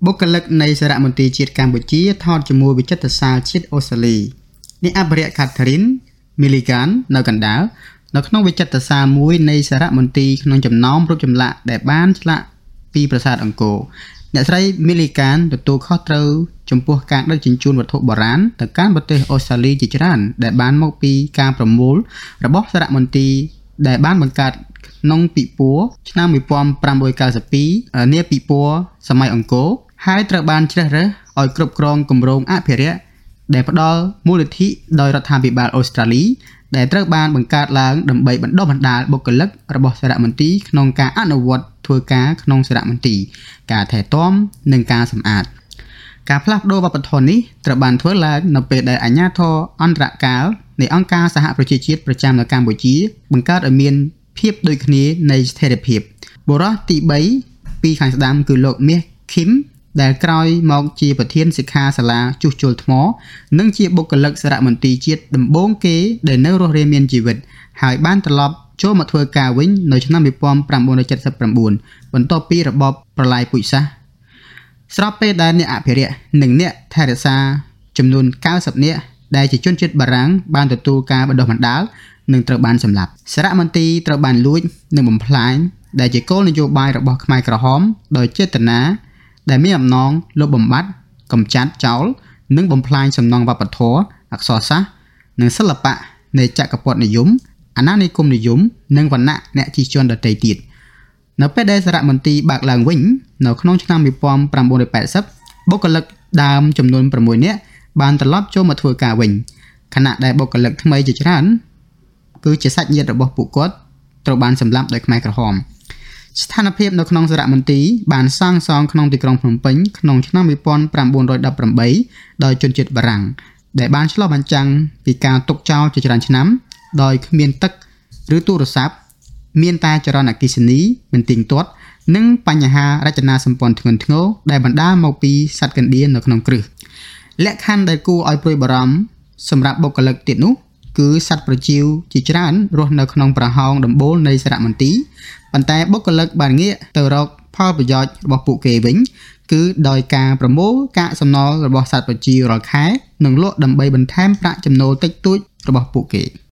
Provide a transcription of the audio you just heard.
បុគ្គលិកនៃសារមន្ទីរជាតិកម្ពុជាថតជាមួយវិចិត្រសាលជាតិអូស្ត្រាលីអ្នកអភិរក្ស Catherine Milligan នៅកណ្ដាលនៅក្នុងវិចិត្រសាលមួយនៃសារមន្ទីរក្នុងចំណោមរូបចម្លាក់ដែលបានឆ្លាក់ពីប្រាសាទអង្គរអ្នកស្រី Milligan ទទួលខុសត្រូវចំពោះការដឹកជញ្ជូនវត្ថុបុរាណទៅកាន់ប្រទេសអូស្ត្រាលីជាច្រើនដែលបានមកពីការប្រមូលរបស់សារមន្ទីរដែលបានបង្កើតក្នុងពិព័រណ៍ឆ្នាំ1592នាពិព័រណ៍សម័យអង្គរហើយត្រូវបានជ្រើសរើសឲ្យគ្រប់គ្រងគម្រោងអភិរក្សដែលផ្ដល់មូលនិធិដោយរដ្ឋាភិបាលអូស្ត្រាលីដែលត្រូវបានបង្កើតឡើងដើម្បីបណ្ដុះបណ្ដាលបុគ្គលិករបស់សារមន្ទីរក្នុងការអនុវត្តធ្វើការក្នុងសារមន្ទីរការថែទាំនិងការសម្អាតការផ្លាស់ប្ដូរវប្បធម៌នេះត្រូវបានធ្វើឡើងនៅពេលដែលអាជ្ញាធរអន្តរកាលនៃអង្គការសហប្រជាជាតិប្រចាំនៅកម្ពុជាបង្កើតឲ្យមានភាពដូចគ្នានៃស្ថិរភាពបុរសទី3ពីខាងស្ដាំគឺលោកមាសឃីមដែលក្រោយមកជាប្រធានសិក្ខាសាលាជួសជុលថ្មនិងជាបុគ្គលិកសារមន្ទីរជាតិដំបូងគេដែលនៅរស់រានមានជីវិតហើយបានត្រឡប់ចូលមកធ្វើការវិញនៅឆ្នាំ1979បន្ទាប់ពីរបបប្រល័យពូជសាសន៍ស្របពេលដែលអ្នកអភិរក្សនិងអ្នកថែរក្សាចំនួន90នាក់ដែលជាជនជាតិបារាំងបានទទួលការបណ្ដុះបណ្ដាលនិងត្រូវបានសម្លាប់សារមន្ទីរត្រូវបានលួចនិងបំផ្លាញដែលជាគោលនយោបាយរបស់ខ្មែរក្រហមដោយចេតនាដែលមានអំណងលុបបំបាត់កម្ចាត់ចោលនិងបំផ្លាញសំណង់វប្បធម៌អក្សរសាស្ត្រនិងសិល្បៈនៃចក្រពត្តិនិយមអាណានិគមនិយមនិងវណ្ណៈអ្នកជិះជាន់ដទៃទៀតនៅពេលដែលសារមន្ទីរបើកឡើងវិញនៅក្នុងឆ្នាំ1980បុគ្គលិកដើមចំនួន6នាក់បានត្រឡប់ចូលមកធ្វើការវិញខណៈដែលបុគ្គលិកថ្មីជាច្រើនគឺជាសាច់ញាតិរបស់ពួកគាត់ត្រូវបានសម្លាប់ដោយខ្មែរក្រហមស្ថានភាពនៅក្នុងសារមន្ទីរបានសាងសង់ក្នុងទីក្រុងភ្នំពេញក្នុងឆ្នាំ1918ដោយជនជាតិបារាំងដែលបានឆ្លុះបញ្ចាំងពីការទុកចោលជាច្រើនឆ្នាំដោយគ្មានទឹកឬទូរស័ព្ទមានតែចរន្តអគ្គិសនីមិនទៀងទាត់និងបញ្ហារចនាសម្ព័ន្ធធ្ងន់ធ្ងរដែលបណ្ដាលមកពីសត្វកណ្ដៀរនៅក្នុងគ្រឹះលក្ខខណ្ឌដែលគួរឲ្យព្រួយបារម្ភសម្រាប់បុគ្គលិកទៀតនោះគឺសត្វប្រចៀវជាច្រើនរស់នៅក្នុងប្រហោងដំបូលនៃសារមន្ទីរប៉ុន្តែបុគ្គលិកបានងាកទៅរកផលប្រយោជន៍របស់ពួកគេវិញគឺដោយការប្រមូលកាកសំណល់របស់សត្វប្រចៀវរាល់ខែនិងលក់ដើម្បីបន្ថែមប្រាក់ចំណូលតិចតួចរបស់ពួកគេ